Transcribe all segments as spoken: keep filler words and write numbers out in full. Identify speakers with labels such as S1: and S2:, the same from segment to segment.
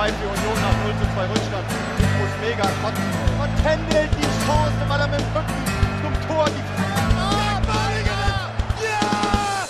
S1: zwei für Union nach null zu zwei Rückstand. Ich muss mega kotzen. Und Kendall die Chance, weil er mit dem Rücken zum Tor die... Ah, Balinger! Ja!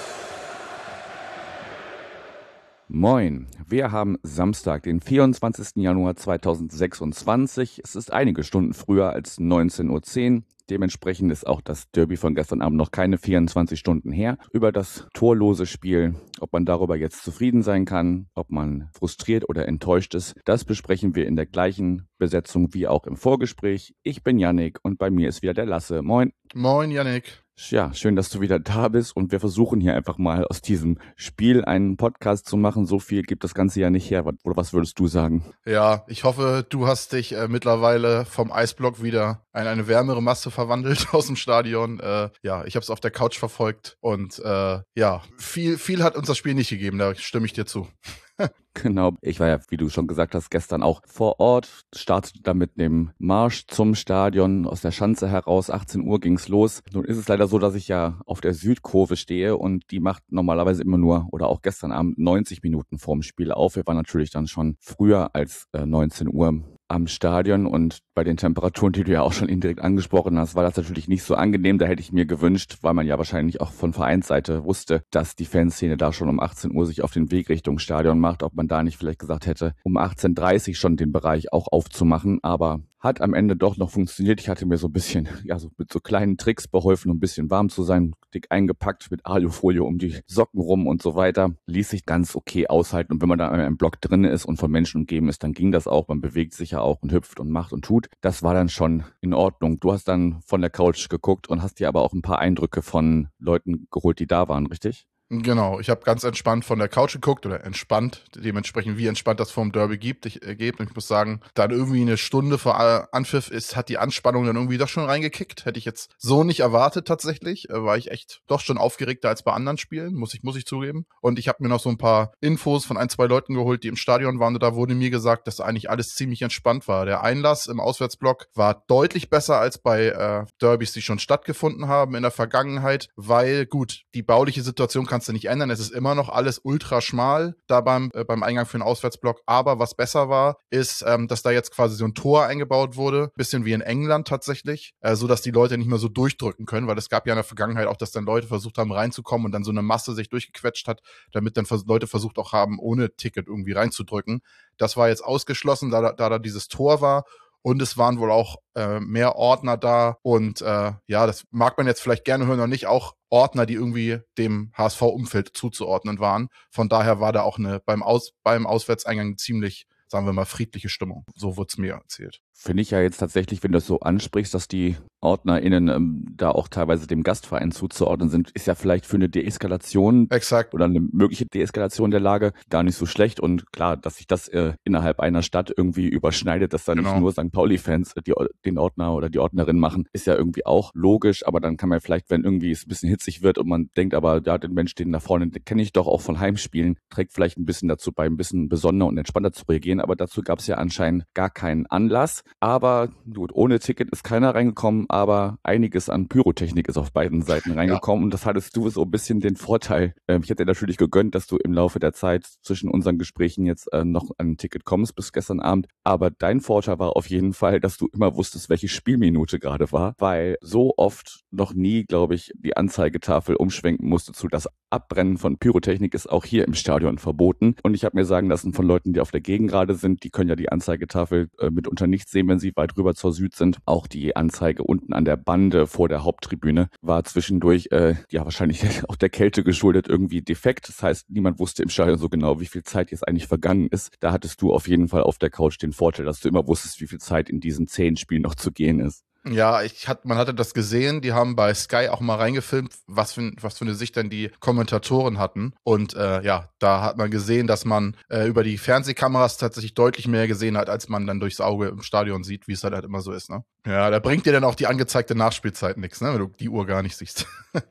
S2: Moin, wir haben Samstag, den vierundzwanzigsten Januar zweitausendsechsundzwanzig. Es ist einige Stunden früher als neunzehn Uhr zehn. Dementsprechend ist auch das Derby von gestern Abend noch keine vierundzwanzig Stunden her. Über das torlose Spiel, ob man darüber jetzt zufrieden sein kann, ob man frustriert oder enttäuscht ist, das besprechen wir in der gleichen Besetzung wie auch im Vorgespräch. Ich bin Yannick und bei mir ist wieder der Lasse. Moin.
S3: Moin, Yannick.
S2: Ja, schön, dass du wieder da bist und wir versuchen hier einfach mal aus diesem Spiel einen Podcast zu machen. So viel gibt das Ganze ja nicht her. Oder was würdest du sagen?
S3: Ja, ich hoffe, du hast dich äh, mittlerweile vom Eisblock wieder in eine wärmere Masse verwandelt aus dem Stadion. Äh, ja, ich habe es auf der Couch verfolgt und äh, ja, viel, viel hat uns das Spiel nicht gegeben, da stimme ich dir zu.
S2: Genau, ich war ja, wie du schon gesagt hast, gestern auch vor Ort, startete da mit dem Marsch zum Stadion aus der Schanze heraus, achtzehn Uhr ging's los. Nun ist es leider so, dass ich ja auf der Südkurve stehe und die macht normalerweise immer nur, oder auch gestern Abend, neunzig Minuten vorm Spiel auf. Wir waren natürlich dann schon früher als äh, neunzehn Uhr am Stadion und bei den Temperaturen, die du ja auch schon indirekt angesprochen hast, war das natürlich nicht so angenehm. Da hätte ich mir gewünscht, weil man ja wahrscheinlich auch von Vereinsseite wusste, dass die Fanszene da schon um achtzehn Uhr sich auf den Weg Richtung Stadion macht, ob man da nicht vielleicht gesagt hätte, um achtzehn Uhr dreißig schon den Bereich auch aufzumachen, aber hat am Ende doch noch funktioniert. Ich hatte mir so ein bisschen, ja, so mit so kleinen Tricks beholfen, um ein bisschen warm zu sein, dick eingepackt mit Alufolie um die Socken rum und so weiter. Ließ sich ganz okay aushalten und wenn man da im Block drin ist und von Menschen umgeben ist, dann ging das auch. Man bewegt sich ja auch und hüpft und macht und tut. Das war dann schon in Ordnung. Du hast dann von der Couch geguckt und hast dir aber auch ein paar Eindrücke von Leuten geholt, die da waren, richtig?
S3: Genau, ich habe ganz entspannt von der Couch geguckt oder entspannt, dementsprechend wie entspannt das vorm Derby gibt. Ich, äh, gibt. Und ich muss sagen, dann irgendwie eine Stunde vor Anpfiff ist, hat die Anspannung dann irgendwie doch schon reingekickt. Hätte ich jetzt so nicht erwartet tatsächlich. Äh, war ich echt doch schon aufgeregter als bei anderen Spielen, muss ich, muss ich zugeben. Und ich habe mir noch so ein paar Infos von ein, zwei Leuten geholt, die im Stadion waren. Und da wurde mir gesagt, dass eigentlich alles ziemlich entspannt war. Der Einlass im Auswärtsblock war deutlich besser als bei äh, Derbys, die schon stattgefunden haben in der Vergangenheit, weil gut, die bauliche Situation kannst du nicht ändern. Es ist immer noch alles ultra schmal da beim, äh, beim Eingang für den Auswärtsblock. Aber was besser war, ist, ähm, dass da jetzt quasi so ein Tor eingebaut wurde. Bisschen wie in England tatsächlich. Äh, so dass die Leute nicht mehr so durchdrücken können, weil es gab ja in der Vergangenheit auch, dass dann Leute versucht haben reinzukommen und dann so eine Masse sich durchgequetscht hat, damit dann vers- Leute versucht auch haben, ohne Ticket irgendwie reinzudrücken. Das war jetzt ausgeschlossen, da da, da, da dieses Tor war. Und es waren wohl auch äh, mehr Ordner da. Und äh, ja, das mag man jetzt vielleicht gerne hören oder nicht, auch Ordner, die irgendwie dem H S V-Umfeld zuzuordnen waren. Von daher war da auch eine beim, Aus, beim Auswärtseingang ziemlich, sagen wir mal, friedliche Stimmung. So wurde es mir erzählt.
S2: Finde ich ja jetzt tatsächlich, wenn du das so ansprichst, dass die OrdnerInnen ähm, da auch teilweise dem Gastverein zuzuordnen sind, ist ja vielleicht für eine Deeskalation
S3: Exakt.
S2: oder eine mögliche Deeskalation der Lage gar nicht so schlecht. Und klar, dass sich das äh, innerhalb einer Stadt irgendwie überschneidet, dass da
S3: Genau.
S2: nicht nur Sankt Pauli-Fans die, den Ordner oder die Ordnerin machen, ist ja irgendwie auch logisch. Aber dann kann man vielleicht, wenn irgendwie es ein bisschen hitzig wird und man denkt, aber ja, den Mensch, den da vorne, den kenne ich doch auch von Heimspielen, trägt vielleicht ein bisschen dazu bei, ein bisschen besonderer und entspannter zu reagieren. Aber dazu gab es ja anscheinend gar keinen Anlass. Aber gut, ohne Ticket ist keiner reingekommen, aber einiges an Pyrotechnik ist auf beiden Seiten reingekommen. Ja. Und das hattest du so ein bisschen den Vorteil. Ähm, ich hätte dir natürlich gegönnt, dass du im Laufe der Zeit zwischen unseren Gesprächen jetzt äh, noch an ein Ticket kommst bis gestern Abend. Aber dein Vorteil war auf jeden Fall, dass du immer wusstest, welche Spielminute gerade war, weil so oft noch nie, glaube ich, die Anzeigetafel umschwenken musste zu das Abbrennen von Pyrotechnik ist auch hier im Stadion verboten. Und ich habe mir sagen lassen von Leuten, die auf der Gegend gerade sind, die können ja die Anzeigetafel äh, mitunter nicht sehen, wenn sie weit rüber zur Süd sind. Auch die Anzeige unten an der Bande vor der Haupttribüne war zwischendurch, äh, ja wahrscheinlich auch der Kälte geschuldet, irgendwie defekt. Das heißt, niemand wusste im Stadion so genau, wie viel Zeit jetzt eigentlich vergangen ist. Da hattest du auf jeden Fall auf der Couch den Vorteil, dass du immer wusstest, wie viel Zeit in diesen zehn Spielen noch zu gehen ist.
S3: Ja, ich hat, man hatte das gesehen, die haben bei Sky auch mal reingefilmt, was für, was für eine Sicht dann die Kommentatoren hatten. Und äh, ja, da hat man gesehen, dass man äh, über die Fernsehkameras tatsächlich deutlich mehr gesehen hat, als man dann durchs Auge im Stadion sieht, wie es halt, halt immer so ist, ne? Ja, da bringt dir dann auch die angezeigte Nachspielzeit nichts, ne, wenn du die Uhr gar nicht siehst.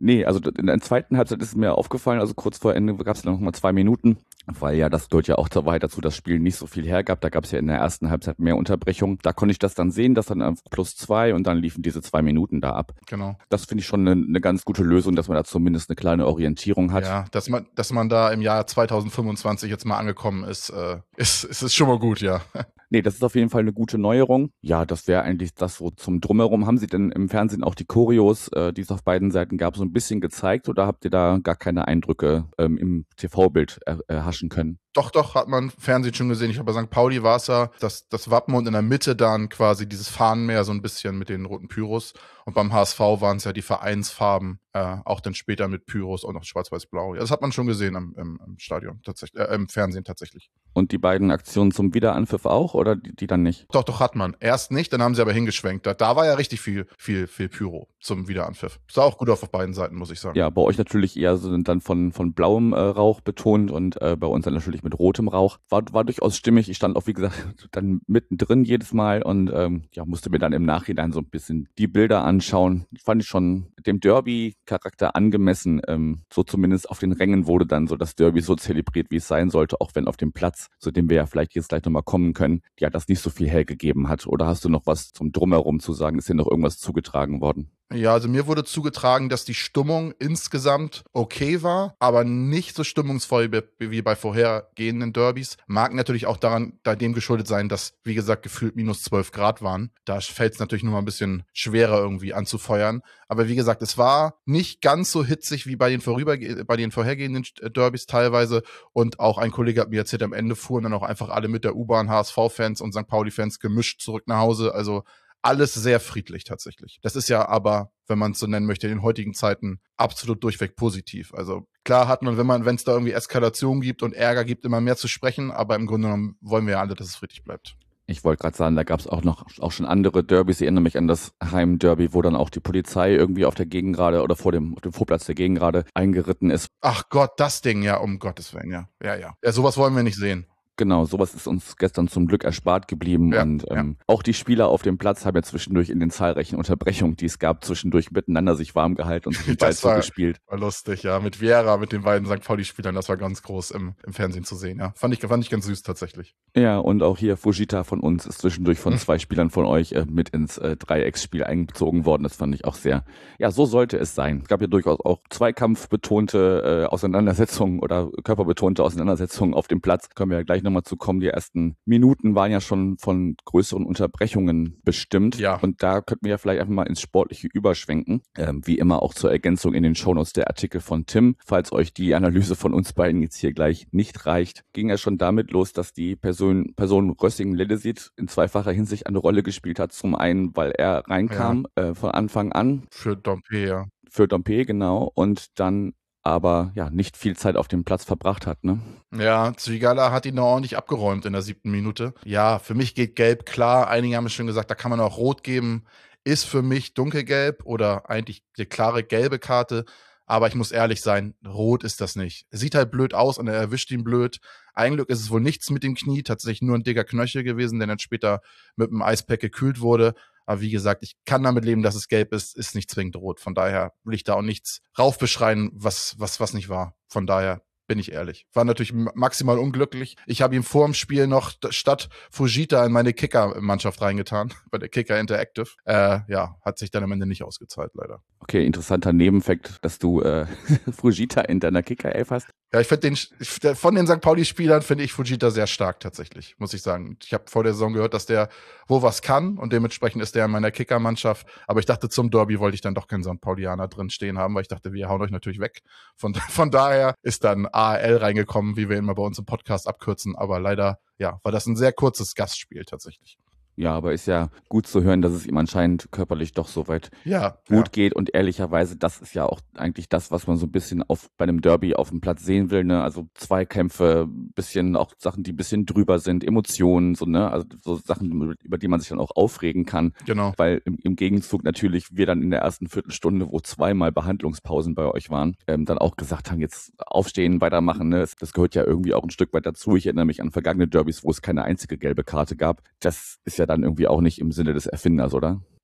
S2: Nee, also in der zweiten Halbzeit ist es mir aufgefallen, also kurz vor Ende gab es noch mal zwei Minuten, weil ja das gehört ja auch dabei dazu, das Spiel nicht so viel hergab. Da gab es ja in der ersten Halbzeit mehr Unterbrechung. Da konnte ich das dann sehen, dass dann auf plus zwei und dann liefen diese zwei Minuten da ab.
S3: Genau.
S2: Das finde ich schon eine, eine ganz gute Lösung, dass man da zumindest eine kleine Orientierung hat.
S3: Ja, dass man, dass man da im Jahr zweitausendfünfundzwanzig jetzt mal angekommen ist, äh, ist, ist, ist schon mal gut, ja.
S2: Nee, das ist auf jeden Fall eine gute Neuerung. Ja, das wäre eigentlich das so zum Drumherum. Haben Sie denn im Fernsehen auch die Choreos, äh, die es auf beiden Seiten gab, so ein bisschen gezeigt oder habt ihr da gar keine Eindrücke ähm, im T V-Bild er, erhaschen können?
S3: Doch, doch, hat man Fernsehen schon gesehen. Ich habe bei Sankt Pauli war es ja das, das Wappen und in der Mitte dann quasi dieses Fahnenmeer so ein bisschen mit den roten Pyros. Und beim H S V waren es ja die Vereinsfarben, äh, auch dann später mit Pyros und noch schwarz-weiß-blau. Ja, das hat man schon gesehen im, im, im Stadion, tatsächlich, äh, im Fernsehen tatsächlich.
S2: Und die beiden Aktionen zum Wiederanpfiff auch oder die, die dann nicht?
S3: Doch, doch, hat man. Erst nicht, dann haben sie aber hingeschwenkt. Da, da war ja richtig viel, viel, viel Pyro zum Wiederanpfiff. Sah auch gut auf auf beiden Seiten, muss ich sagen.
S2: Ja, bei euch natürlich eher so dann von, von blauem äh, Rauch betont und äh, bei uns dann natürlich mit rotem Rauch. War, war durchaus stimmig. Ich stand auch, wie gesagt, dann mittendrin jedes Mal und ähm, ja, musste mir dann im Nachhinein so ein bisschen die Bilder anschauen. Fand ich schon dem Derby-Charakter angemessen. Ähm, so zumindest auf den Rängen wurde dann so das Derby so zelebriert, wie es sein sollte, auch wenn auf dem Platz, zu dem wir ja vielleicht jetzt gleich nochmal kommen können, ja, das nicht so viel hergegeben hat. Oder hast du noch was zum Drumherum zu sagen? Ist dir noch irgendwas zugetragen worden?
S3: Ja, also mir wurde zugetragen, dass die Stimmung insgesamt okay war, aber nicht so stimmungsvoll wie bei vorhergehenden Derbys. Mag natürlich auch daran, da dem geschuldet sein, dass, wie gesagt, gefühlt minus zwölf Grad waren. Da fällt es natürlich nur mal ein bisschen schwerer irgendwie anzufeuern. Aber wie gesagt, es war nicht ganz so hitzig wie bei den, vorüberge- bei den vorhergehenden Derbys teilweise. Und auch ein Kollege hat mir erzählt, am Ende fuhren dann auch einfach alle mit der U-Bahn, H S V-Fans und Sankt Pauli-Fans gemischt zurück nach Hause. Also alles sehr friedlich tatsächlich. Das ist ja aber, wenn man es so nennen möchte, in den heutigen Zeiten absolut durchweg positiv. Also klar hat man, wenn man, wenn es da irgendwie Eskalation gibt und Ärger gibt, immer mehr zu sprechen, aber im Grunde genommen wollen wir ja alle, dass es friedlich bleibt.
S2: Ich wollte gerade sagen, da gab es auch noch auch schon andere Derbys. Ich erinnere mich an das Heimderby, wo dann auch die Polizei irgendwie auf der Gegengrade oder vor dem, auf dem Vorplatz der Gegengrade eingeritten ist.
S3: Ach Gott, das Ding, ja, um Gottes Willen, ja. Ja, ja. Ja, sowas wollen wir nicht sehen.
S2: Genau, sowas ist uns gestern zum Glück erspart geblieben
S3: Ja,
S2: und ähm,
S3: ja.
S2: auch die Spieler auf dem Platz haben ja zwischendurch in den zahlreichen Unterbrechungen, die es gab, zwischendurch miteinander sich warm gehalten und sich den Ball
S3: Das war,
S2: zugespielt.
S3: war lustig, ja. Mit Viera, mit den beiden Sankt Pauli-Spielern, das war ganz groß im, im Fernsehen zu sehen, ja. Fand ich, fand ich ganz süß tatsächlich.
S2: Ja, und auch hier Fujita von uns ist zwischendurch von
S3: Hm.
S2: zwei Spielern von euch äh, mit ins äh, Dreiecksspiel eingezogen worden. Das fand ich auch sehr, ja, so sollte es sein. Es gab ja durchaus auch zweikampfbetonte äh, Auseinandersetzungen oder körperbetonte Auseinandersetzungen auf dem Platz. Können wir ja gleich nochmal zu kommen. Die ersten Minuten waren ja schon von größeren Unterbrechungen bestimmt.
S3: Ja.
S2: Und da könnten wir ja vielleicht einfach mal ins Sportliche überschwenken. Ähm, wie immer auch zur Ergänzung in den Shownotes der Artikel von Tim. Falls euch die Analyse von uns beiden jetzt hier gleich nicht reicht, ging ja schon damit los, dass die Person, Person Rössing-Ledesit in zweifacher Hinsicht eine Rolle gespielt hat. Zum einen, weil er reinkam ja. äh, von Anfang an.
S3: Für Dompe, ja.
S2: Für Dompe, genau. Und dann aber ja nicht viel Zeit auf dem Platz verbracht hat, ne?
S3: Ja, Zwigala hat ihn noch ordentlich abgeräumt in der siebten Minute. Ja, für mich geht Gelb klar. Einige haben es schon gesagt, da kann man auch Rot geben. Ist für mich dunkelgelb oder eigentlich eine klare gelbe Karte. Aber ich muss ehrlich sein, rot ist das nicht. Sieht halt blöd aus und er erwischt ihn blöd. Ein Glück ist es wohl nichts mit dem Knie, tatsächlich nur ein dicker Knöchel gewesen, der dann später mit einem Eispack gekühlt wurde. Aber wie gesagt, ich kann damit leben, dass es gelb ist, ist nicht zwingend rot. Von daher will ich da auch nichts raufbeschreien, was, was, was nicht war. Von daher bin ich ehrlich. War natürlich maximal unglücklich. Ich habe ihn vor dem Spiel noch statt Fujita in meine Kicker-Mannschaft reingetan, bei der Kicker Interactive. Äh, ja, hat sich dann am Ende nicht ausgezahlt, leider.
S2: Okay, interessanter Nebenfakt, dass du äh, Fujita in deiner Kicker-Elf hast.
S3: Ja, ich finde den, von den Sankt Pauli-Spielern finde ich Fujita sehr stark tatsächlich, muss ich sagen. Ich habe vor der Saison gehört, dass der wo was kann und dementsprechend ist der in meiner Kicker-Mannschaft. Aber ich dachte, zum Derby wollte ich dann doch keinen Sankt Paulianer drin stehen haben, weil ich dachte, wir hauen euch natürlich weg. Von, von daher ist dann A L reingekommen, wie wir immer bei uns im Podcast abkürzen. Aber leider, ja, war das ein sehr kurzes Gastspiel tatsächlich.
S2: Ja, aber ist ja gut zu hören, dass es ihm anscheinend körperlich doch soweit
S3: ja,
S2: gut
S3: ja.
S2: geht. Und ehrlicherweise, das ist ja auch eigentlich das, was man so ein bisschen auf bei einem Derby auf dem Platz sehen will. Ne? Also Zweikämpfe, bisschen auch Sachen, die ein bisschen drüber sind, Emotionen, so ne, also so Sachen, über die man sich dann auch aufregen kann.
S3: Genau.
S2: Weil im, im Gegenzug natürlich wir dann in der ersten Viertelstunde, wo zweimal Behandlungspausen bei euch waren, ähm, dann auch gesagt haben, jetzt aufstehen, weitermachen. Ne? Das, das gehört ja irgendwie auch ein Stück weit dazu. Ich erinnere mich an vergangene Derbys, wo es keine einzige gelbe Karte gab. Das ist ja dann irgendwie auch nicht im Sinne des Erfinders, oder?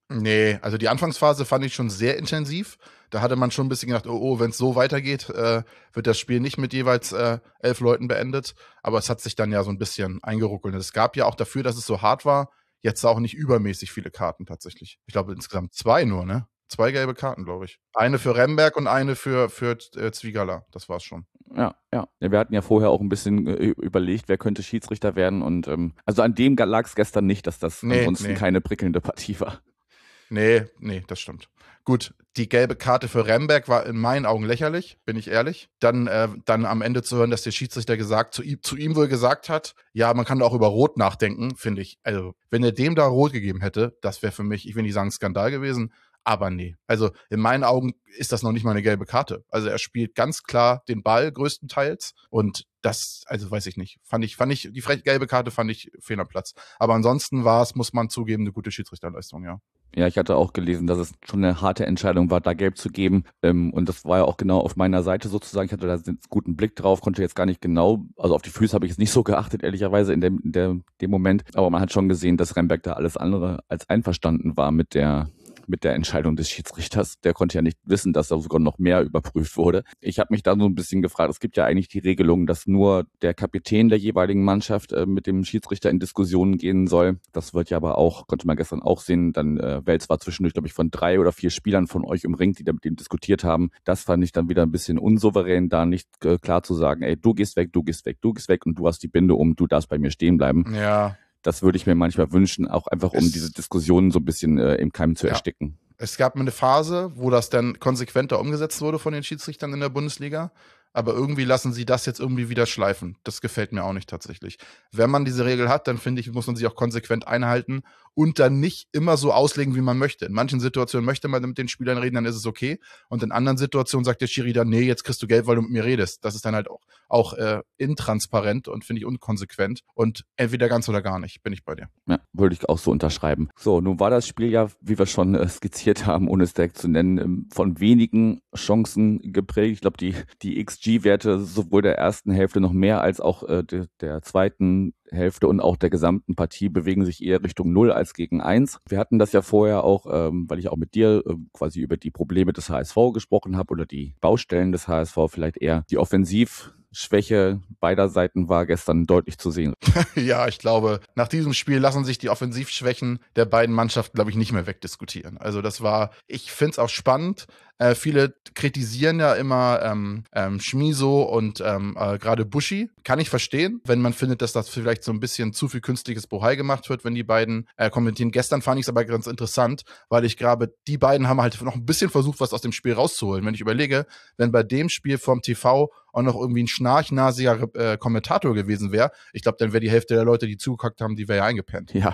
S3: Nee, also die Anfangsphase fand ich schon sehr intensiv. Da hatte man schon ein bisschen gedacht, oh, oh, wenn es so weitergeht, äh, wird das Spiel nicht mit jeweils äh, elf Leuten beendet. Aber es hat sich dann ja so ein bisschen eingeruckelt. Es gab ja auch dafür, dass es so hart war, jetzt auch nicht übermäßig viele Karten tatsächlich. Ich glaube insgesamt zwei nur, ne? Zwei gelbe Karten, glaube ich. Eine für Remberg und eine für, für äh, Zwiegala. Das war's schon.
S2: Ja, ja. Ja, wir hatten ja vorher auch ein bisschen äh, überlegt, wer könnte Schiedsrichter werden. Und ähm, also an dem lag es gestern nicht, dass das
S3: Nee,
S2: ansonsten
S3: nee.
S2: keine prickelnde Partie war.
S3: Nee, nee, das stimmt. Gut, die gelbe Karte für Remberg war in meinen Augen lächerlich, bin ich ehrlich. Dann, äh, dann am Ende zu hören, dass der Schiedsrichter gesagt, zu ihm, zu ihm wohl gesagt hat, ja, man kann da auch über Rot nachdenken, finde ich. Also, wenn er dem da Rot gegeben hätte, das wäre für mich, ich will nicht sagen Skandal gewesen, aber nee. Also, in meinen Augen ist das noch nicht mal eine gelbe Karte. Also, er spielt ganz klar den Ball größtenteils und das, also weiß ich nicht, fand ich, fand ich, die frech- gelbe Karte fand ich fehl am Platz. Aber ansonsten war es, muss man zugeben, eine gute Schiedsrichterleistung, ja.
S2: Ja, ich hatte auch gelesen, dass es schon eine harte Entscheidung war, da gelb zu geben. Ähm, und das war ja auch genau auf meiner Seite sozusagen. Ich hatte da einen guten Blick drauf, konnte jetzt gar nicht genau, also auf die Füße habe ich jetzt nicht so geachtet, ehrlicherweise in dem, in der, dem Moment. Aber man hat schon gesehen, dass Remberg da alles andere als einverstanden war mit der mit der Entscheidung des Schiedsrichters. Der konnte ja nicht wissen, dass da sogar noch mehr überprüft wurde. Ich habe mich da so ein bisschen gefragt, es gibt ja eigentlich die Regelung, dass nur der Kapitän der jeweiligen Mannschaft äh, mit dem Schiedsrichter in Diskussionen gehen soll. Das wird ja aber auch, konnte man gestern auch sehen, dann äh, Wels war zwischendurch, glaube ich, von drei oder vier Spielern von euch umringt, die da mit ihm diskutiert haben. Das fand ich dann wieder ein bisschen unsouverän, da nicht äh, klar zu sagen, ey, du gehst weg, du gehst weg, du gehst weg und du hast die Binde um, du darfst bei mir stehen bleiben.
S3: Ja.
S2: Das würde ich mir manchmal wünschen, auch einfach um
S3: Es-
S2: diese Diskussionen so ein bisschen äh, im Keim zu
S3: Ja.
S2: ersticken.
S3: Es gab eine Phase, wo das dann konsequenter umgesetzt wurde von den Schiedsrichtern in der Bundesliga. Aber irgendwie lassen sie das jetzt irgendwie wieder schleifen. Das gefällt mir auch nicht tatsächlich. Wenn man diese Regel hat, dann finde ich, muss man sie auch konsequent einhalten und dann nicht immer so auslegen, wie man möchte. In manchen Situationen möchte man mit den Spielern reden, dann ist es okay. Und in anderen Situationen sagt der Schiri dann, nee, jetzt kriegst du Geld, weil du mit mir redest. Das ist dann halt auch, auch äh, intransparent und finde ich unkonsequent. Und entweder ganz oder gar nicht, bin ich bei dir.
S2: Ja, würde ich auch so unterschreiben. So, nun war das Spiel ja, wie wir schon äh, skizziert haben, ohne es direkt zu nennen, ähm, von wenigen Chancen geprägt. Ich glaube, die, die X G-Werte sowohl der ersten Hälfte noch mehr als auch äh, de, der zweiten Hälfte und auch der gesamten Partie bewegen sich eher Richtung null als gegen eins. Wir hatten das ja vorher auch, ähm, weil ich auch mit dir äh, quasi über die Probleme des H S V gesprochen habe oder die Baustellen des H S V, vielleicht eher die Offensivschwäche beider Seiten war gestern deutlich zu sehen.
S3: Ja, ich glaube, nach diesem Spiel lassen sich die Offensivschwächen der beiden Mannschaften, glaube ich, nicht mehr wegdiskutieren. Also das war, ich finde es auch spannend. Äh, viele kritisieren ja immer ähm, ähm, Schmiso und ähm, äh, gerade Buschi. Kann ich verstehen, wenn man findet, dass das vielleicht so ein bisschen zu viel künstliches Bohai gemacht wird, wenn die beiden äh, kommentieren. Gestern fand ich es aber ganz interessant, weil ich glaube, die beiden haben halt noch ein bisschen versucht, was aus dem Spiel rauszuholen. Wenn ich überlege, wenn bei dem Spiel vom T V auch noch irgendwie ein schnarchnasiger äh, Kommentator gewesen wäre, ich glaube, dann wäre die Hälfte der Leute, die zugehockt haben, die wäre ja eingepennt.
S2: Ja,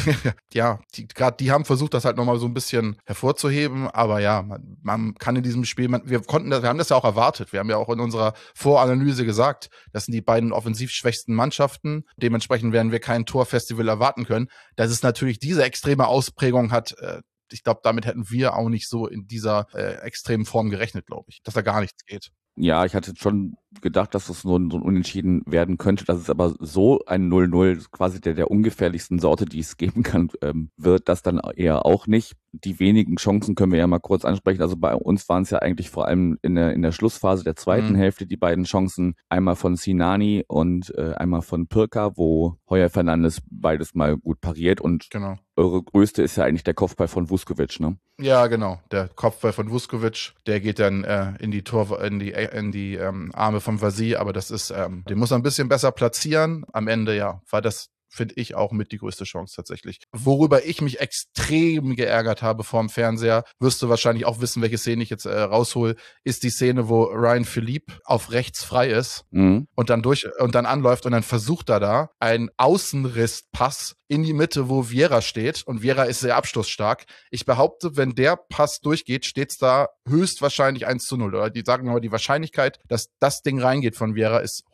S3: Ja, die, gerade die haben versucht, das halt nochmal so ein bisschen hervorzuheben, aber ja, man, man kann in diesem Spiel, man, wir konnten das, wir haben das ja auch erwartet. Wir haben ja auch in unserer Voranalyse gesagt, das sind die beiden offensiv schwächsten Mannschaften. Dementsprechend werden wir kein Torfestival erwarten können. Dass es natürlich diese extreme Ausprägung hat, äh, ich glaube, damit hätten wir auch nicht so in dieser äh, extremen Form gerechnet, glaube ich, dass da gar nichts geht.
S2: ja, ich hatte schon gedacht, dass es so ein, so ein Unentschieden werden könnte, dass es aber so ein null null, quasi der der ungefährlichsten Sorte, die es geben kann, ähm, wird das dann eher auch nicht. Die wenigen Chancen können wir ja mal kurz ansprechen. Also bei uns waren es ja eigentlich vor allem in der, in der Schlussphase der zweiten
S3: Mhm.
S2: Hälfte die beiden Chancen. Einmal von Sinani und äh, einmal von Pirka, wo Heuer Fernandes beides mal gut pariert. Und
S3: Genau.
S2: eure größte ist ja eigentlich der Kopfball von Vuskovic, ne?
S3: Ja, genau. Der Kopfball von Vuskovic, der geht dann äh, in die Tor, in die, in die ähm, Arme von Vasi, aber das ist, ähm, den muss er ein bisschen besser platzieren. Am Ende, ja, war das, finde ich, auch mit die größte Chance tatsächlich. Worüber ich mich extrem geärgert habe vorm Fernseher, wirst du wahrscheinlich auch wissen, welche Szene ich jetzt äh, raushol, ist die Szene, wo Ryan Philippe auf rechts frei ist
S2: Mhm.
S3: und dann durch und dann anläuft und dann versucht er da einen Außenrisspass in die Mitte, wo Vieira steht, und Vieira ist sehr abschlussstark. Ich behaupte, wenn der Pass durchgeht, steht's da höchstwahrscheinlich eins zu null. Oder die sagen aber, die Wahrscheinlichkeit, dass das Ding reingeht von Vieira, ist hoch.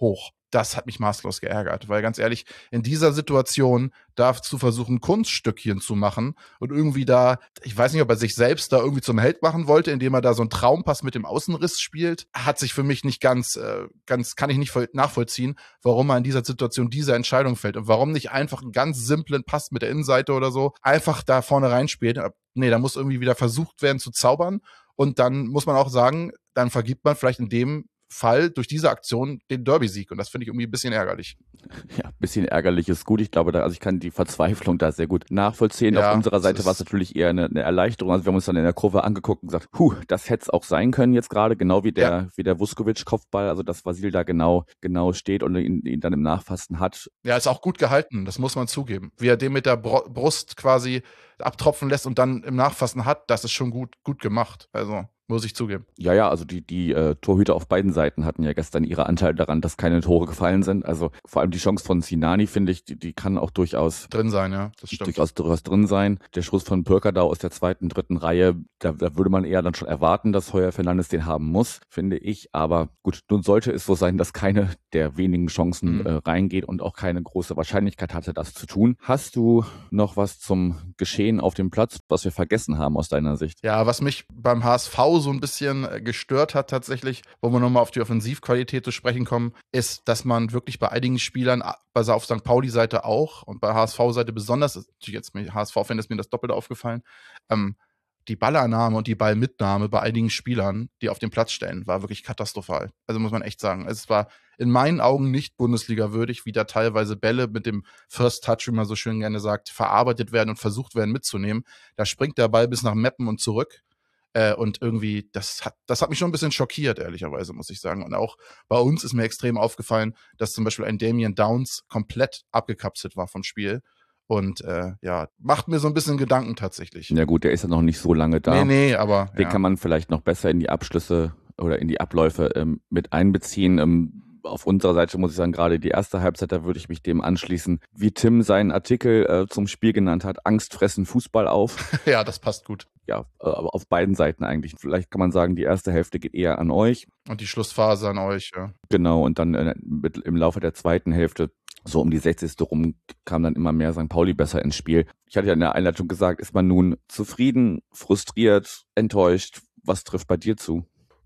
S3: das hat mich maßlos geärgert, weil ganz ehrlich, in dieser Situation darf zu versuchen, ein Kunststückchen zu machen und irgendwie da, ich weiß nicht, ob er sich selbst da irgendwie zum Held machen wollte, indem er da so einen Traumpass mit dem Außenriss spielt, hat sich für mich nicht ganz, äh, ganz, kann ich nicht voll nachvollziehen, warum er in dieser Situation diese Entscheidung fällt und warum nicht einfach einen ganz simplen Pass mit der Innenseite oder so einfach da vorne reinspielt. Nee, da muss irgendwie wieder versucht werden zu zaubern und dann muss man auch sagen, dann vergibt man vielleicht in dem Fall durch diese Aktion den Derby-Sieg. Und das finde ich irgendwie ein bisschen ärgerlich.
S2: Ja, ein bisschen ärgerlich ist gut. Ich glaube, da, also ich kann die Verzweiflung da sehr gut nachvollziehen.
S3: Ja,
S2: Auf unserer Seite war es natürlich eher eine, eine Erleichterung. Also wir haben uns dann in der Kurve angeguckt und gesagt, puh, das hätte es auch sein können jetzt gerade, genau wie der, ja. wie der Vuskovic-Kopfball, also dass Vasil da genau, genau steht und ihn, ihn dann im Nachfassen hat.
S3: Ja, ist auch gut gehalten, das muss man zugeben. Wie er den mit der Br- Brust quasi abtropfen lässt und dann im Nachfassen hat, das ist schon gut, gut gemacht. Also muss ich zugeben.
S2: Ja, ja, also die, die äh, Torhüter auf beiden Seiten hatten ja gestern ihre Anteile daran, dass keine Tore gefallen sind. Also vor allem die Chance von Sinani, finde ich, die, die kann auch durchaus
S3: drin sein, ja, das stimmt.
S2: Durchaus, durchaus drin sein. Der Schuss von Pürkerdau aus der zweiten, dritten Reihe, da, da würde man eher dann schon erwarten, dass Heuer Fernandes den haben muss, finde ich. Aber gut, nun sollte es so sein, dass keine der wenigen Chancen mhm. äh, reingeht und auch keine große Wahrscheinlichkeit hatte, das zu tun. Hast du noch was zum Geschehen auf dem Platz, was wir vergessen haben aus deiner Sicht?
S3: Ja, was mich beim H S V so ein bisschen gestört hat tatsächlich, wo wir nochmal auf die Offensivqualität zu sprechen kommen, ist, dass man wirklich bei einigen Spielern, also auf Sankt Pauli-Seite auch und bei H S V-Seite besonders, natürlich jetzt H S V-Fan ist mir das doppelt aufgefallen, ähm, die Ballannahme und die Ballmitnahme bei einigen Spielern, die auf den Platz stellen, war wirklich katastrophal. Also muss man echt sagen. Es war in meinen Augen nicht Bundesliga-würdig, wie da teilweise Bälle mit dem First Touch, wie man so schön gerne sagt, verarbeitet werden und versucht werden mitzunehmen. Da springt der Ball bis nach Meppen und zurück. Äh, und irgendwie, das hat, das hat mich schon ein bisschen schockiert, ehrlicherweise, muss ich sagen. Und auch bei uns ist mir extrem aufgefallen, dass zum Beispiel ein Damian Downs komplett abgekapselt war vom Spiel. Und äh, ja, macht mir so ein bisschen Gedanken tatsächlich.
S2: Ja gut, der ist ja noch nicht so lange da.
S3: Nee, nee, aber
S2: Den
S3: ja.
S2: kann man vielleicht noch besser in die Abschlüsse oder in die Abläufe ähm, mit einbeziehen. Ähm, auf unserer Seite muss ich sagen, gerade die erste Halbzeit, da würde ich mich dem anschließen, wie Tim seinen Artikel äh, zum Spiel genannt hat, Angst fressen Fußball auf.
S3: Ja, das passt gut.
S2: Ja, aber auf beiden Seiten eigentlich. Vielleicht kann man sagen, die erste Hälfte geht eher an euch.
S3: Und die Schlussphase an euch, ja.
S2: Genau, und dann äh, mit, im Laufe der zweiten Hälfte, so um die sechzigste rum, kam dann immer mehr Sankt Pauli besser ins Spiel. Ich hatte ja in der Einleitung gesagt, ist man nun zufrieden, frustriert, enttäuscht? Was trifft bei dir zu?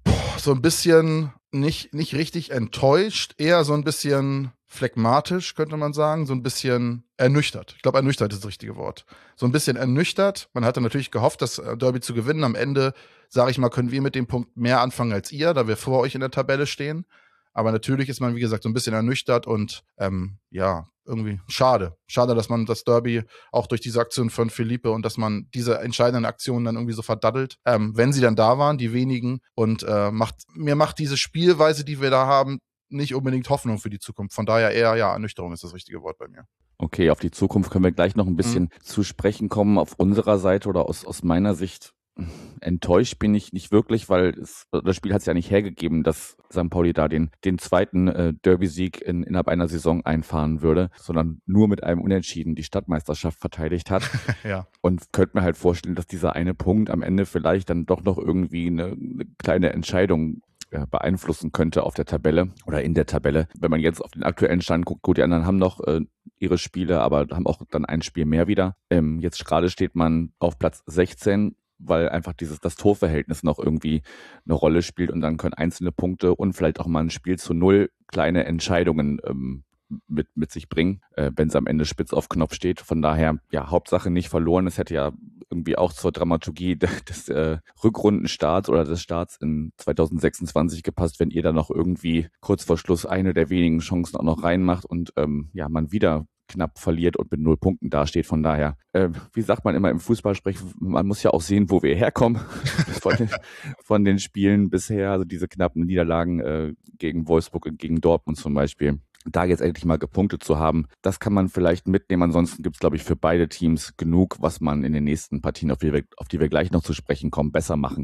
S3: So ein bisschen nicht, nicht richtig enttäuscht, eher so ein bisschen phlegmatisch, könnte man sagen, so ein bisschen ernüchtert. Ich glaube, ernüchtert ist das richtige Wort. So ein bisschen ernüchtert. Man hatte natürlich gehofft, das Derby zu gewinnen. Am Ende, sage ich mal, können wir mit dem Punkt mehr anfangen als ihr, da wir vor euch in der Tabelle stehen. Aber natürlich ist man, wie gesagt, so ein bisschen ernüchtert und ähm, ja, irgendwie schade. Schade, dass man das Derby auch durch diese Aktion von Felipe und dass man diese entscheidenden Aktionen dann irgendwie so verdaddelt, ähm, wenn sie dann da waren, die wenigen. Und äh, macht mir macht diese Spielweise, die wir da haben, nicht unbedingt Hoffnung für die Zukunft. Von daher eher, ja, Ernüchterung ist das richtige Wort bei mir.
S2: Okay, auf die Zukunft können wir gleich noch ein bisschen mhm. zu sprechen kommen. Auf unserer Seite oder aus, aus meiner Sicht enttäuscht bin ich nicht wirklich, weil es, das Spiel hat es ja nicht hergegeben, dass Sankt Pauli da den, den zweiten äh, Derby-Sieg in, innerhalb einer Saison einfahren würde, sondern nur mit einem Unentschieden die Stadtmeisterschaft verteidigt hat.
S3: Ja.
S2: Und könnte mir halt vorstellen, dass dieser eine Punkt am Ende vielleicht dann doch noch irgendwie eine, eine kleine Entscheidung beeinflussen könnte auf der Tabelle oder in der Tabelle. Wenn man jetzt auf den aktuellen Stand guckt, gut, die anderen haben noch äh, ihre Spiele, aber haben auch dann ein Spiel mehr wieder. Ähm, jetzt gerade steht man auf Platz sechzehn, weil einfach dieses das Torverhältnis noch irgendwie eine Rolle spielt und dann können einzelne Punkte und vielleicht auch mal ein Spiel zu null kleine Entscheidungen ähm, mit, mit sich bringen, äh, wenn es am Ende spitz auf Knopf steht. Von daher, ja, Hauptsache nicht verloren. Es hätte ja irgendwie auch zur Dramaturgie des äh, Rückrundenstarts oder des Starts in zwanzig sechsundzwanzig gepasst, wenn ihr da noch irgendwie kurz vor Schluss eine der wenigen Chancen auch noch reinmacht und ähm, ja, man wieder knapp verliert und mit null Punkten dasteht. Von daher, äh, wie sagt man immer im Fußballsprech, man muss ja auch sehen, wo wir herkommen von, den, von den Spielen bisher, also diese knappen Niederlagen äh, gegen Wolfsburg und gegen Dortmund zum Beispiel. Da jetzt endlich mal gepunktet zu haben, das kann man vielleicht mitnehmen. Ansonsten gibt es, glaube ich, für beide Teams genug, was man in den nächsten Partien, auf die, wir, auf die wir gleich noch zu sprechen kommen, besser machen kann.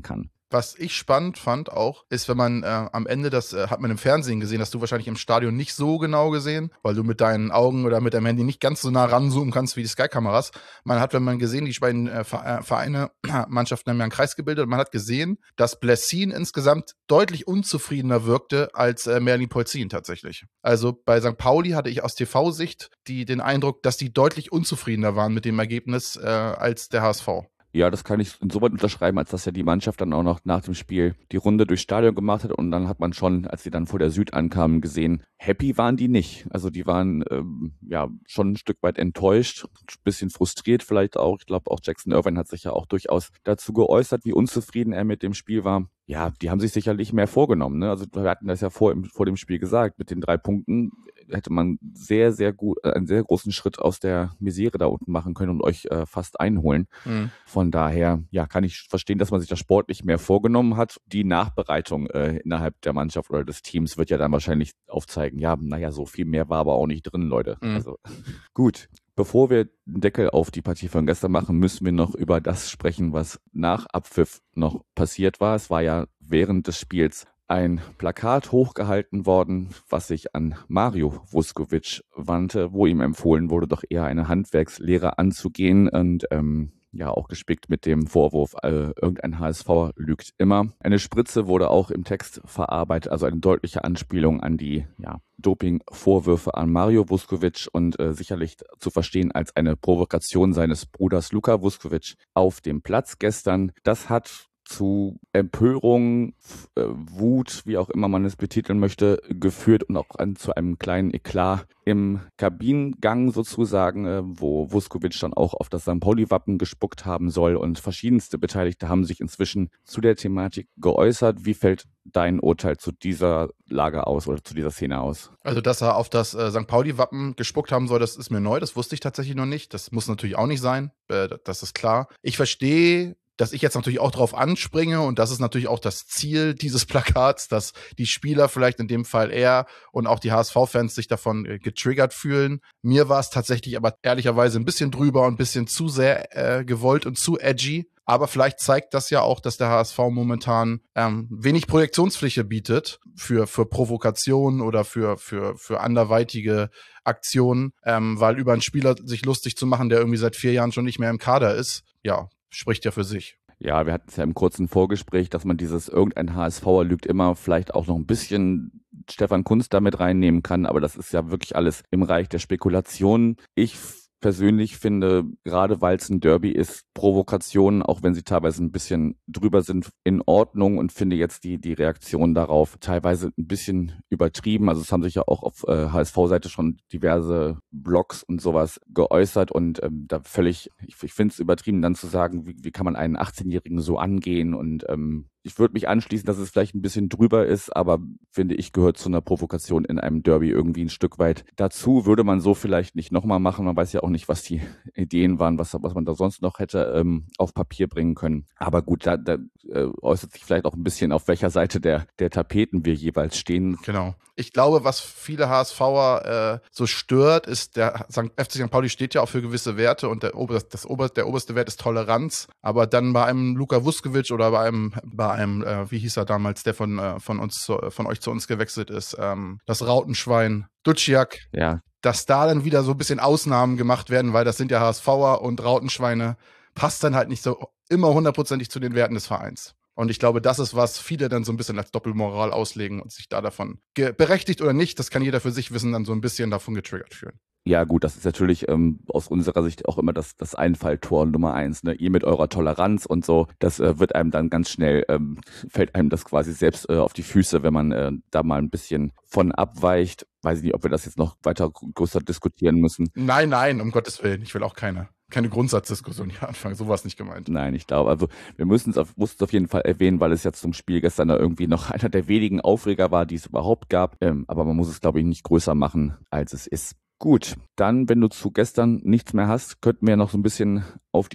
S3: Was ich spannend fand auch, ist, wenn man äh, am Ende, das äh, hat man im Fernsehen gesehen, hast du wahrscheinlich im Stadion nicht so genau gesehen, weil du mit deinen Augen oder mit deinem Handy nicht ganz so nah ranzoomen kannst wie die Sky-Kameras. Man hat, wenn man gesehen, die beiden äh, Vereine, Mannschaften haben ja einen Kreis gebildet und man hat gesehen, dass Blessin insgesamt deutlich unzufriedener wirkte als äh, Merlin Polzin tatsächlich. Also bei Sankt Pauli hatte ich aus T V-Sicht die, den Eindruck, dass die deutlich unzufriedener waren mit dem Ergebnis äh, als der H S V.
S2: Ja, das kann ich insoweit unterschreiben, als dass ja die Mannschaft dann auch noch nach dem Spiel die Runde durchs Stadion gemacht hat und dann hat man schon, als sie dann vor der Süd ankamen, gesehen, happy waren die nicht. Also die waren ähm, ja schon ein Stück weit enttäuscht, ein bisschen frustriert vielleicht auch. Ich glaube auch Jackson Irvine hat sich ja auch durchaus dazu geäußert, wie unzufrieden er mit dem Spiel war. Ja, die haben sich sicherlich mehr vorgenommen, ne? Also wir hatten das ja vor, im, vor dem Spiel gesagt, mit den drei Punkten hätte man sehr, sehr gut, äh, einen sehr großen Schritt aus der Misere da unten machen können und euch äh, fast einholen. Mhm. Von daher, ja, kann ich verstehen, dass man sich das sportlich mehr vorgenommen hat. Die Nachbereitung äh, innerhalb der Mannschaft oder des Teams wird ja dann wahrscheinlich aufzeigen, ja, naja, so viel mehr war aber auch nicht drin, Leute. Mhm. Also gut. Bevor wir den Deckel auf die Partie von gestern machen, müssen wir noch über das sprechen, was nach Abpfiff noch passiert war. Es war ja während des Spiels ein Plakat hochgehalten worden, was sich an Mario Vuskovic wandte, wo ihm empfohlen wurde, doch eher eine Handwerkslehre anzugehen und ähm, ja auch gespickt mit dem Vorwurf, äh, irgendein H S V lügt immer. Eine Spritze wurde auch im Text verarbeitet, also eine deutliche Anspielung an die ja, Doping-Vorwürfe an Mario Vuskovic und äh, sicherlich zu verstehen als eine Provokation seines Bruders Luka Vuskovic auf dem Platz gestern. Das hat zu Empörung, äh, Wut, wie auch immer man es betiteln möchte, geführt und auch an, zu einem kleinen Eklat im Kabinengang sozusagen, äh, wo Vuskovic dann auch auf das Sankt Pauli-Wappen gespuckt haben soll und verschiedenste Beteiligte haben sich inzwischen zu der Thematik geäußert. Wie fällt dein Urteil zu dieser Lage aus oder zu dieser Szene aus?
S3: Also, dass er auf das äh, Sankt Pauli-Wappen gespuckt haben soll, das ist mir neu, das wusste ich tatsächlich noch nicht. Das muss natürlich auch nicht sein, äh, das ist klar. Ich verstehe, dass ich jetzt natürlich auch drauf anspringe und das ist natürlich auch das Ziel dieses Plakats, dass die Spieler vielleicht in dem Fall er und auch die H S V-Fans sich davon äh, getriggert fühlen. Mir war es tatsächlich aber ehrlicherweise ein bisschen drüber und ein bisschen zu sehr äh, gewollt und zu edgy. Aber vielleicht zeigt das ja auch, dass der H S V momentan ähm, wenig Projektionsfläche bietet für, für Provokationen oder für, für, für anderweitige Aktionen, ähm, weil über einen Spieler sich lustig zu machen, der irgendwie seit vier Jahren schon nicht mehr im Kader ist, ja, spricht ja für sich.
S2: Ja, wir hatten es ja im kurzen Vorgespräch, dass man dieses irgendein H S Ver lügt immer vielleicht auch noch ein bisschen Stefan Kunz damit reinnehmen kann, aber das ist ja wirklich alles im Reich der Spekulationen. Ich persönlich finde, gerade weil es ein Derby ist, Provokationen, auch wenn sie teilweise ein bisschen drüber sind, in Ordnung und finde jetzt die die Reaktion darauf teilweise ein bisschen übertrieben. Also es haben sich ja auch auf äh, H S V-Seite schon diverse Blogs und sowas geäußert und ähm, da völlig, ich, ich finde es übertrieben, dann zu sagen, wie, wie kann man einen achtzehnjährigen so angehen und ähm, ich würde mich anschließen, dass es vielleicht ein bisschen drüber ist, aber finde ich, gehört zu einer Provokation in einem Derby irgendwie ein Stück weit dazu. Würde man so vielleicht nicht nochmal machen. Man weiß ja auch nicht, was die Ideen waren, was, was man da sonst noch hätte ähm, auf Papier bringen können. Aber gut, da, da äh, äußert sich vielleicht auch ein bisschen, auf welcher Seite der, der Tapeten wir jeweils stehen.
S3: Genau. Ich glaube, was viele HSVer äh, so stört, ist, der F C Sankt Pauli steht ja auch für gewisse Werte und der, Ober, das Ober, der oberste Wert ist Toleranz. Aber dann bei einem Luka Vuskovic oder bei einem, bei einem äh, wie hieß er damals, der von, äh, von, uns zu, von euch zu uns gewechselt ist, ähm, das Rautenschwein, Duciak,
S2: ja.
S3: Dass da dann wieder so ein bisschen Ausnahmen gemacht werden, weil das sind ja HSVer und Rautenschweine, passt dann halt nicht so immer hundertprozentig zu den Werten des Vereins. Und ich glaube, das ist, was viele dann so ein bisschen als Doppelmoral auslegen und sich da davon, berechtigt oder nicht, das kann jeder für sich wissen, dann so ein bisschen davon getriggert fühlen.
S2: Ja gut, das ist natürlich ähm, aus unserer Sicht auch immer das, das Einfalltor Nummer eins. Ne? Ihr mit eurer Toleranz und so, das äh, wird einem dann ganz schnell, ähm, fällt einem das quasi selbst äh, auf die Füße, wenn man äh, da mal ein bisschen von abweicht. Weiß ich nicht, ob wir das jetzt noch weiter größer diskutieren müssen.
S3: Nein, nein, um Gottes Willen, ich will auch keine. Keine Grundsatzdiskussion hier anfangen, so war es nicht gemeint.
S2: Nein, ich glaube, also wir müssen es auf, mussten es auf jeden Fall erwähnen, weil es jetzt zum Spiel gestern da irgendwie noch einer der wenigen Aufreger war, die es überhaupt gab. Ähm, aber man muss es, glaube ich, nicht größer machen, als es ist. Gut, dann, wenn du zu gestern nichts mehr hast, könnten wir noch so ein bisschen auf die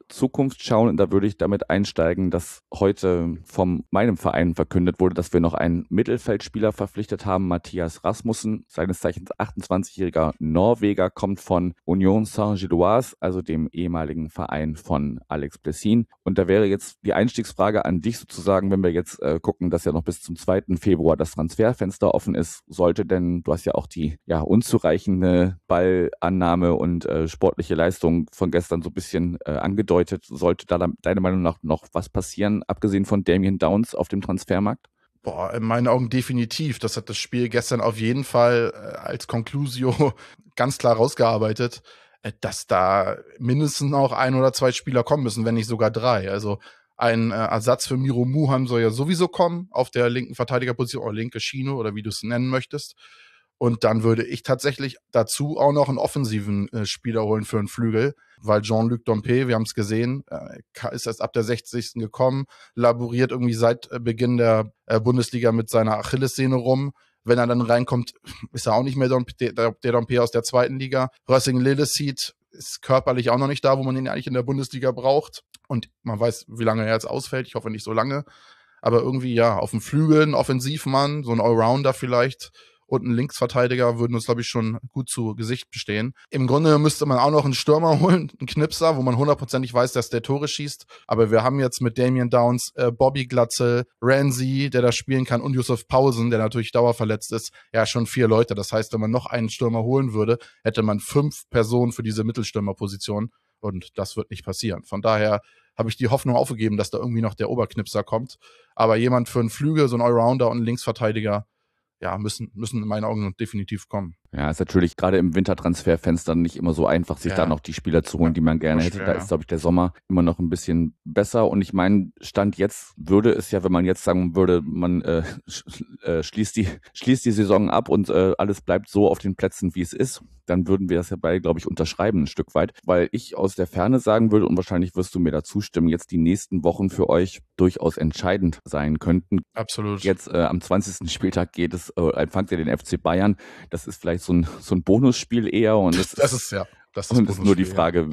S2: Zukunft schauen und da würde ich damit einsteigen, dass heute von meinem Verein verkündet wurde, dass wir noch einen Mittelfeldspieler verpflichtet haben, Matthias Rasmussen, seines Zeichens achtundzwanzigjähriger Norweger, kommt von Union Saint-Gilloise, also dem ehemaligen Verein von Alex Blessin. Und da wäre jetzt die Einstiegsfrage an dich sozusagen, wenn wir jetzt äh, gucken, dass ja noch bis zum zweiten Februar das Transferfenster offen ist, sollte denn, du hast ja auch die ja unzureichende Ballannahme und äh, sportliche Leistung von gestern so ein bisschen äh, angedeutet, sollte da deiner Meinung nach noch was passieren, abgesehen von Damian Downs auf dem Transfermarkt?
S3: Boah, in meinen Augen definitiv. Das hat das Spiel gestern auf jeden Fall äh, als Conclusio ganz klar rausgearbeitet, äh, dass da mindestens noch ein oder zwei Spieler kommen müssen, wenn nicht sogar drei. Also ein äh, Ersatz für Miro Muheim soll ja sowieso kommen auf der linken Verteidigerposition oder linke Schiene oder wie du es nennen möchtest. Und dann würde ich tatsächlich dazu auch noch einen offensiven äh, Spieler holen für einen Flügel, weil Jean-Luc Dompe, wir haben es gesehen, äh, ist erst ab der sechzigsten gekommen, laboriert irgendwie seit äh, Beginn der äh, Bundesliga mit seiner Achillessehne rum. Wenn er dann reinkommt, ist er auch nicht mehr Dompe, der, der Dompe aus der zweiten Liga. Rössing Lillesied ist körperlich auch noch nicht da, wo man ihn eigentlich in der Bundesliga braucht. Und man weiß, wie lange er jetzt ausfällt. Ich hoffe nicht so lange. Aber irgendwie, ja, auf dem Flügel ein Offensivmann, so ein Allrounder vielleicht, und ein Linksverteidiger würden uns, glaube ich, schon gut zu Gesicht bestehen. Im Grunde müsste man auch noch einen Stürmer holen, einen Knipser, wo man hundertprozentig weiß, dass der Tore schießt. Aber wir haben jetzt mit Damian Downs, äh, Bobby Glatzel, Ramsey, der da spielen kann, und Yusuf Pausen, der natürlich dauerverletzt ist, ja schon vier Leute. Das heißt, wenn man noch einen Stürmer holen würde, hätte man fünf Personen für diese Mittelstürmerposition. Und das wird nicht passieren. Von daher habe ich die Hoffnung aufgegeben, dass da irgendwie noch der Oberknipser kommt. Aber jemand für einen Flügel, so ein Allrounder und einen Linksverteidiger, ja, müssen, müssen in meinen Augen definitiv kommen.
S2: Ja, ist natürlich gerade im Wintertransferfenster nicht immer so einfach, sich
S3: Ja.
S2: da noch die Spieler zu holen,
S3: Ja,
S2: die man gerne
S3: schwer,
S2: hätte. Da
S3: ja.
S2: ist, glaube ich, der Sommer immer noch ein bisschen besser. Und ich meine, Stand jetzt würde es ja, wenn man jetzt sagen würde, man äh, sch äh, schließt, die, schließt die Saison ab und äh, alles bleibt so auf den Plätzen, wie es ist, dann würden wir das ja beide, glaube ich, unterschreiben ein Stück weit. Weil ich aus der Ferne sagen würde, und wahrscheinlich wirst du mir da zustimmen, jetzt die nächsten Wochen für euch durchaus entscheidend sein könnten.
S3: Absolut.
S2: Jetzt äh, am zwanzigsten Spieltag geht es, äh, empfangt ihr den F C Bayern. Das ist vielleicht so ein, so ein Bonusspiel eher. Und es
S3: Das ist ja. Das ist,
S2: und es ist nur die
S3: Bonusspiel,
S2: Frage,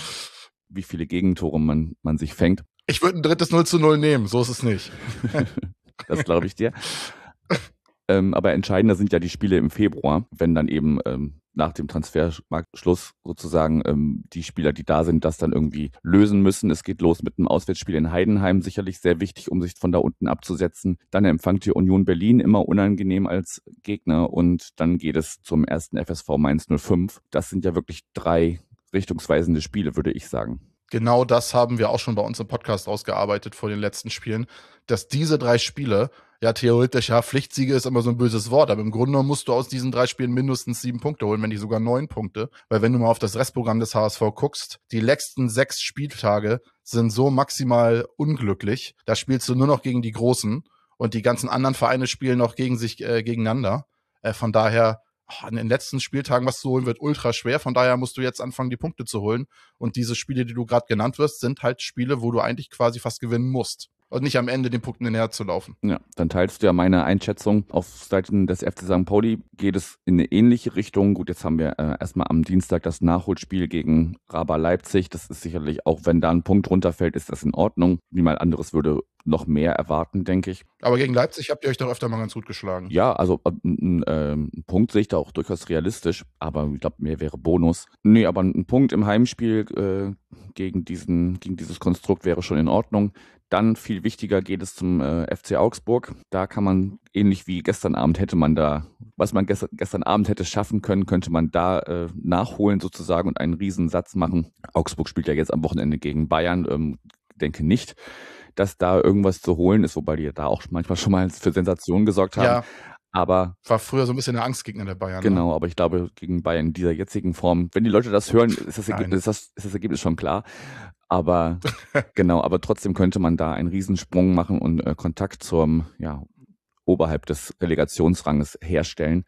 S2: wie viele Gegentore man, man sich fängt.
S3: Ja. Ich würde ein drittes null zu null nehmen, so ist es nicht.
S2: Das glaube ich dir. ähm, aber entscheidender sind ja die Spiele im Februar, wenn dann eben ähm, nach dem Transfermarktschluss sozusagen ähm, die Spieler, die da sind, das dann irgendwie lösen müssen. Es geht los mit einem Auswärtsspiel in Heidenheim, sicherlich sehr wichtig, um sich von da unten abzusetzen. Dann empfangt ihr Union Berlin, immer unangenehm als Gegner, und dann geht es zum ersten F S V Mainz null fünf. Das sind ja wirklich drei richtungsweisende Spiele, würde ich sagen.
S3: Genau das haben wir auch schon bei uns im Podcast ausgearbeitet vor den letzten Spielen, dass diese drei Spiele, ja theoretisch, ja Pflichtsiege ist immer so ein böses Wort, aber im Grunde musst du aus diesen drei Spielen mindestens sieben Punkte holen, wenn nicht sogar neun Punkte, weil wenn du mal auf das Restprogramm des H S V guckst, die letzten sechs Spieltage sind so maximal unglücklich, da spielst du nur noch gegen die Großen und die ganzen anderen Vereine spielen noch gegen sich äh, gegeneinander. Äh, von daher, an den letzten Spieltagen was zu holen, wird ultra schwer. Von daher musst du jetzt anfangen, die Punkte zu holen. Und diese Spiele, die du gerade genannt wirst, sind halt Spiele, wo du eigentlich quasi fast gewinnen musst. Und nicht am Ende den Punkten hinterher zu laufen.
S2: Ja, dann teilst du ja meine Einschätzung. Auf Seiten des F C Sankt Pauli geht es in eine ähnliche Richtung. Gut, jetzt haben wir äh, erstmal am Dienstag das Nachholspiel gegen Raba Leipzig. Das ist sicherlich, auch wenn da ein Punkt runterfällt, ist das in Ordnung. Niemand anderes würde noch mehr erwarten, denke ich.
S3: Aber gegen Leipzig habt ihr euch doch öfter mal ganz gut geschlagen.
S2: Ja, also ein, ein, ein Punkt sehe ich da auch durchaus realistisch, aber ich glaube, mehr wäre Bonus. Nee, aber ein Punkt im Heimspiel äh, gegen, diesen, gegen dieses Konstrukt wäre schon in Ordnung. Dann viel wichtiger geht es zum äh, F C Augsburg. Da kann man, ähnlich wie gestern Abend, hätte man da, was man gestern, gestern Abend hätte schaffen können, könnte man da äh, nachholen sozusagen und einen Riesensatz machen. Augsburg spielt ja jetzt am Wochenende gegen Bayern. Ähm, denke nicht, dass da irgendwas zu holen ist, wobei die da auch manchmal schon mal für Sensationen gesorgt haben.
S3: Ja,
S2: aber
S3: war früher so ein bisschen der Angstgegner der Bayern.
S2: genau,
S3: Ne?
S2: aber ich glaube, gegen Bayern in dieser jetzigen Form, wenn die Leute das hören, ist das
S3: Nein.
S2: Ergebnis, ist das, ist das Ergebnis schon klar. Aber genau, aber trotzdem könnte man da einen Riesensprung machen und äh, Kontakt zum, ja, oberhalb des Relegationsranges herstellen.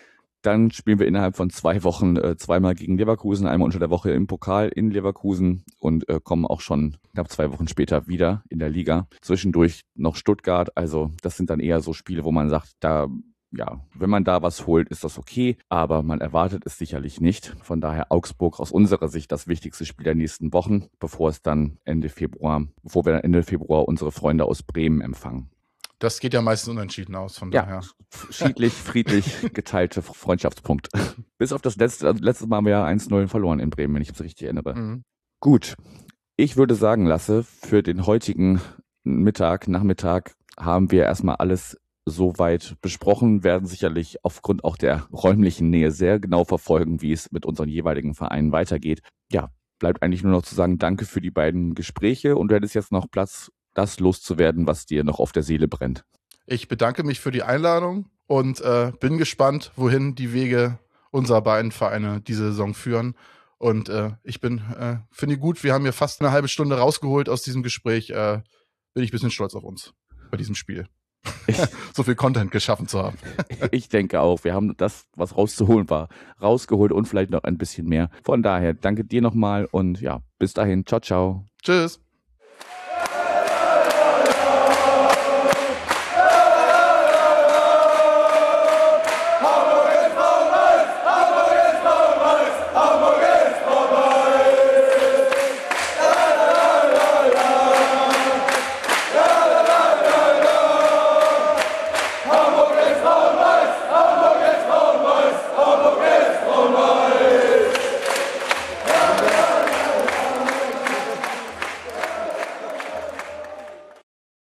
S2: Dann spielen wir innerhalb von zwei Wochen äh, zweimal gegen Leverkusen, einmal unter der Woche im Pokal in Leverkusen und äh, kommen auch schon knapp zwei Wochen später wieder in der Liga. Zwischendurch noch Stuttgart, also das sind dann eher so Spiele, wo man sagt, da ja, wenn man da was holt, ist das okay, aber man erwartet es sicherlich nicht. Von daher Augsburg aus unserer Sicht das wichtigste Spiel der nächsten Wochen, bevor es dann Ende Februar, bevor wir dann Ende Februar unsere Freunde aus Bremen empfangen.
S3: Das geht ja meistens unentschieden aus, von
S2: Ja,
S3: daher.
S2: schiedlich, friedlich geteilte Freundschaftspunkte. Bis auf das letzte, also letztes Mal haben wir ja eins null verloren in Bremen, wenn ich es richtig erinnere.
S3: Mhm.
S2: Gut, ich würde sagen, Lasse, für den heutigen Mittag, Nachmittag haben wir erstmal alles soweit besprochen, werden sicherlich aufgrund auch der räumlichen Nähe sehr genau verfolgen, wie es mit unseren jeweiligen Vereinen weitergeht. Ja, bleibt eigentlich nur noch zu sagen, danke für die beiden Gespräche und du hättest jetzt noch Platz, das loszuwerden, was dir noch auf der Seele brennt.
S3: Ich bedanke mich für die Einladung und äh, bin gespannt, wohin die Wege unserer beiden Vereine diese Saison führen. Und äh, ich bin, äh, finde gut, wir haben hier fast eine halbe Stunde rausgeholt aus diesem Gespräch. Äh, bin ich ein bisschen stolz auf uns bei diesem Spiel. So viel Content geschaffen zu haben.
S2: Ich denke auch, wir haben das, was rauszuholen war, rausgeholt und vielleicht noch ein bisschen mehr. Von daher danke dir nochmal und ja, bis dahin. Ciao, ciao.
S3: Tschüss.